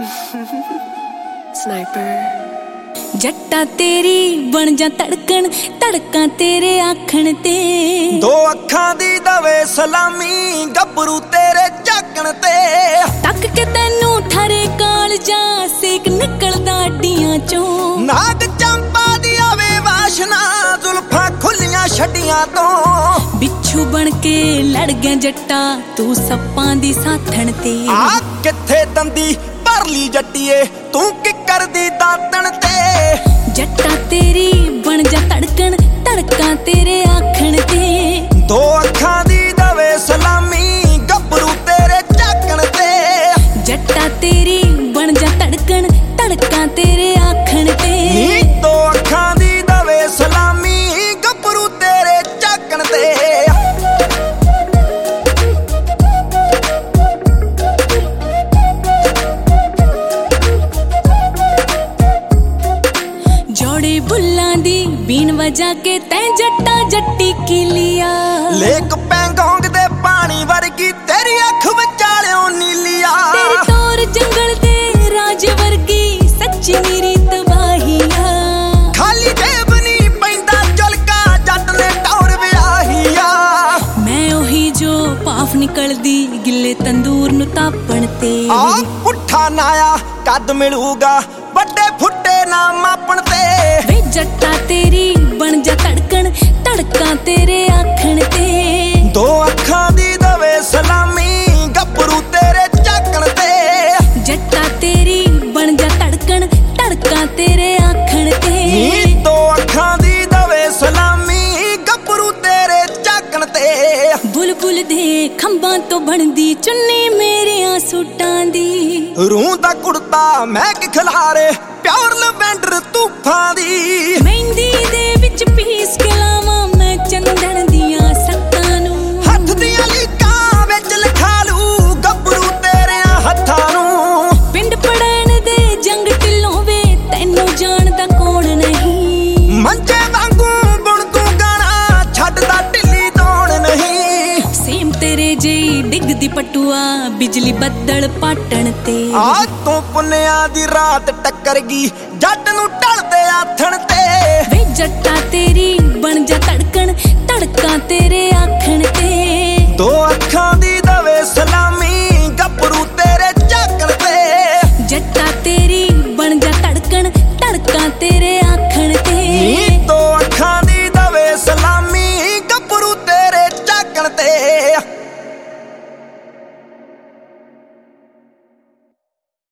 Sniper जट्टा तेरी बन जा धड़कन धड़का तेरे आखण ते दो अखां दी दवे सलामी गबरू तेरे झाकण ते तक के तैनू थारे काल जा सेक निकलदा अड्डियां चों नाग चंपा दी आवे वाशना जुल्फां खुलियां छड्डियां तो बिच्छू बन के लड़ गया जट्टा तू सप्पां दी साथण ते आ किथे दंदी भरली जट्टीए तू की करदी दातण ते जट्टा तेरी बन जा धड़कन धड़का तेरे आखण ते दो अखां दी दवे सलामी गबरू तेरे झाकण ते जट्टा तेरी बन जा धड़कन धड़का तेरे आखण ते दो अखां दी दवे सलामी गबरू तेरे झाकण ते जोड़े बुल्लां दी बीन वजा के तैं जट्टा जट्टी की लिया लेक पैंगोंग दे पानी वर्गी तेरी अख विचालियों नीलिया तेरे तौर जंगल दे राज वर्गी सच्ची मेरी तबाहिया खाली जेब नी पैंदा झुलका जट ने टौर विआहिया मैं ओही जो पाफ निकलदी गिले तंदूर नु तापण ते आ पुट्ठा नाया कद मिलूगा बड़े फुट्टे ना मापण ते वे जट्टा तेरी बन जा धड़कन धड़का तेरे आखण ते दो अखां दी दवे सलामी गबरू तेरे झाकण ते जट्टा तेरी बन जा धड़कन धड़का तेरे आखण ते दो अखां दी दवे सलामी गबरू तेरे झाकण ते बुलबुल दे खंबां तो बनदी चुन्नी मेरियां सूटां दी रूह दा कुड़ता महक खिलारे प्योर लवेंडर तूफां दी मेहंदी दे विच पीस के लावां मैं चंदन दियां सत्तां नू हथ दियां लीकां विच लिखा लू गबरू तेरे हत्थां नू पिंड पड़ैन दे जंग ढिल्लों वे तैनू जानदा कौन नहीं मंजे वांगू बुण तू गाना छड्डदा ढिल्ली दौड़ नहीं सेम तेरे जेई डिगदी पटुआ बिजली बदल पाटण ते आ तू पुन्निया दी रात टक्कर गई जट नू ढलदे आथण ते वे जट्टा तेरी बन जा धड़कन धड़का तेरे आखण ते दो अखां दी दवे सलामी गबरू तेरे झाकण ते जट्टा तेरी बन जा धड़कन धड़का तेरे आखण ते दो अखां दी दवे सलामी गबरू तेरे झाकण ते।